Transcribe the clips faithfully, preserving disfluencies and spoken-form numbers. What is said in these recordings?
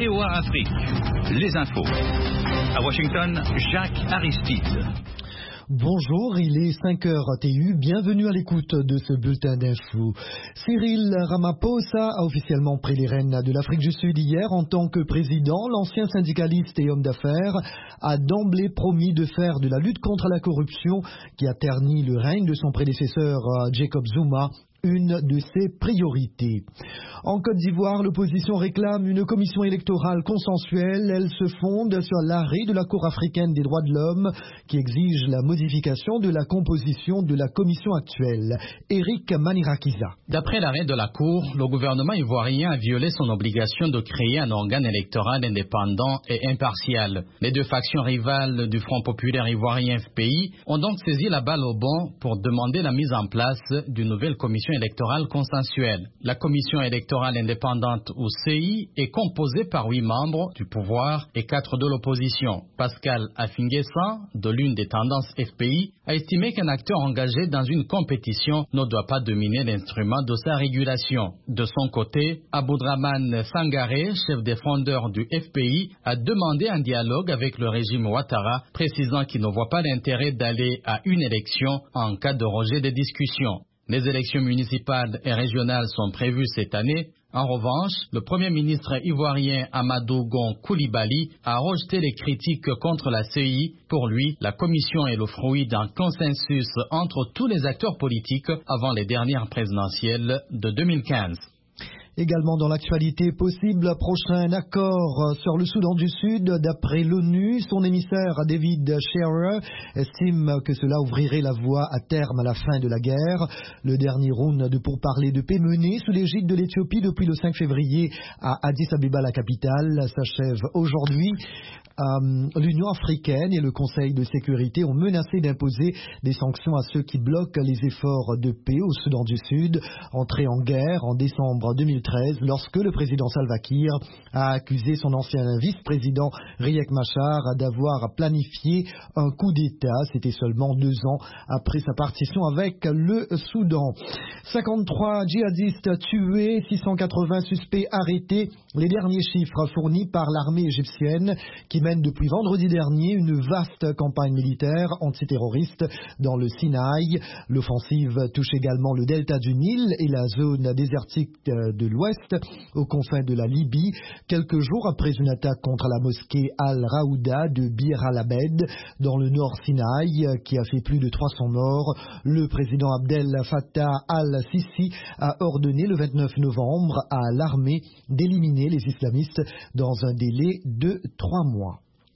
V O A Afrique, les infos. À Washington, Jacques Aristide. Bonjour, il est cinq heures T U, bienvenue à l'écoute de ce bulletin d'infos. Cyril Ramaphosa a officiellement pris les rênes de l'Afrique du Sud hier en tant que président. L'ancien syndicaliste et homme d'affaires a d'emblée promis de faire de la lutte contre la corruption qui a terni le règne de son prédécesseur Jacob Zuma une de ses priorités. En Côte d'Ivoire, l'opposition réclame une commission électorale consensuelle. Elle se fonde sur l'arrêt de la Cour africaine des droits de l'homme qui exige la modification de la composition de la commission actuelle. Eric Manirakiza. D'après l'arrêt de la Cour, le gouvernement ivoirien a violé son obligation de créer un organe électoral indépendant et impartial. Les deux factions rivales du Front populaire ivoirien F P I ont donc saisi la balle au bon pour demander la mise en place d'une nouvelle commission électorale consensuelle. La commission électorale indépendante ou C I est composée par huit membres du pouvoir et quatre de l'opposition. Pascal Afingessa, de l'une des tendances F P I, a estimé qu'un acteur engagé dans une compétition ne doit pas dominer l'instrument de sa régulation. De son côté, Aboudraman Sangaré, chef des fondeurs du F P I, a demandé un dialogue avec le régime Ouattara, précisant qu'il ne voit pas l'intérêt d'aller à une élection en cas de rejet des discussions. Les élections municipales et régionales sont prévues cette année. En revanche, le Premier ministre ivoirien Amadou Gon Coulibaly a rejeté les critiques contre la C I. Pour lui, la commission est le fruit d'un consensus entre tous les acteurs politiques avant les dernières présidentielles de deux mille quinze. Également dans l'actualité, possible prochain accord sur le Soudan du Sud. D'après l'ONU, son émissaire David Shearer estime que cela ouvrirait la voie à terme à la fin de la guerre. Le dernier round de pourparlers de paix mené sous l'égide de l'Éthiopie depuis le cinq février à Addis Abeba, la capitale, s'achève aujourd'hui. Euh, L'Union africaine et le Conseil de sécurité ont menacé d'imposer des sanctions à ceux qui bloquent les efforts de paix au Soudan du Sud, entré en guerre en décembre deux mille treize lorsque le président Salva Kiir a accusé son ancien vice-président Riek Machar d'avoir planifié un coup d'État. C'était seulement deux ans après sa partition avec le Soudan. cinquante-trois djihadistes tués, six cent quatre-vingts suspects arrêtés. Les derniers chiffres fournis par l'armée égyptienne qui mène depuis vendredi dernier une vaste campagne militaire antiterroriste dans le Sinaï. L'offensive touche également le delta du Nil et la zone désertique de l'ouest, aux confins de la Libye, quelques jours après une attaque contre la mosquée Al-Raouda de Bir al-Abed dans le nord Sinaï qui a fait plus de trois cents morts. Le président Abdel Fattah al-Sisi a ordonné le vingt-neuf novembre à l'armée d'éliminer les islamistes dans un délai de trois mois.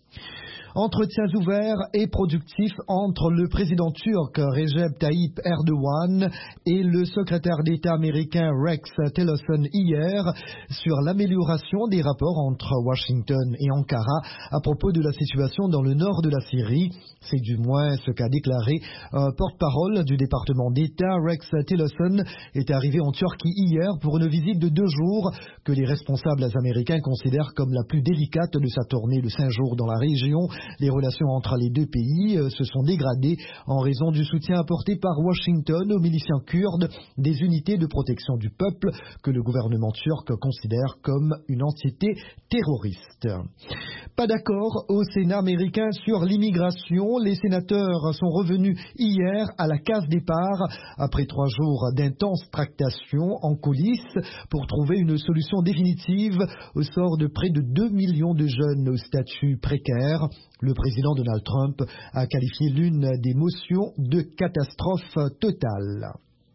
Entretiens ouverts et productifs entre le président turc Recep Tayyip Erdogan et le secrétaire d'État américain Rex Tillerson hier sur l'amélioration des rapports entre Washington et Ankara à propos de la situation dans le nord de la Syrie. C'est du moins ce qu'a déclaré un porte-parole du département d'État. Rex Tillerson est arrivé en Turquie hier pour une visite de deux jours que les responsables américains considèrent comme la plus délicate de sa tournée de cinq jours dans la région. Les relations entre les deux pays se sont dégradées en raison du soutien apporté par Washington aux miliciens kurdes des unités de protection du peuple que le gouvernement turc considère comme une entité terroriste. Pas d'accord au Sénat américain sur l'immigration. Les sénateurs sont revenus hier à la case départ après trois jours d'intenses tractations en coulisses pour trouver une solution définitive au sort de près de deux millions de jeunes au statut précaire. Le président Donald Trump a qualifié l'une des motions de catastrophe totale.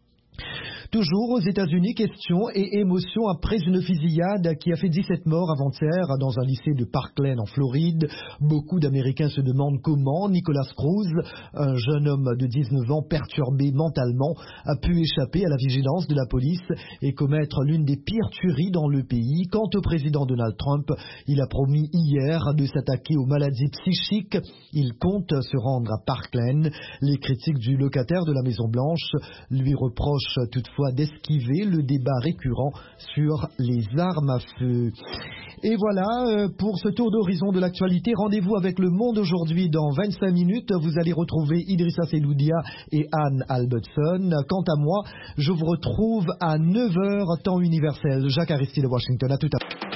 Toujours aux États-Unis, question et émotion après une fusillade qui a fait dix-sept morts avant-hier dans un lycée de Parkland en Floride. Beaucoup d'Américains se demandent comment Nicholas Cruz, un jeune homme de dix-neuf ans perturbé mentalement, a pu échapper à la vigilance de la police et commettre l'une des pires tueries dans le pays. Quant au président Donald Trump, il a promis hier de s'attaquer aux maladies psychiques. Il compte se rendre à Parkland. Les critiques du locataire de la Maison-Blanche lui reprochent toutefois d'esquiver le débat récurrent sur les armes à feu. Et voilà, pour ce tour d'horizon de l'actualité, rendez-vous avec Le Monde aujourd'hui dans vingt-cinq minutes. Vous allez retrouver Idrissa Seloudia et Anne Albertson. Quant à moi, je vous retrouve à neuf heures temps universel. Jacques Aristide de Washington. À tout à l'heure.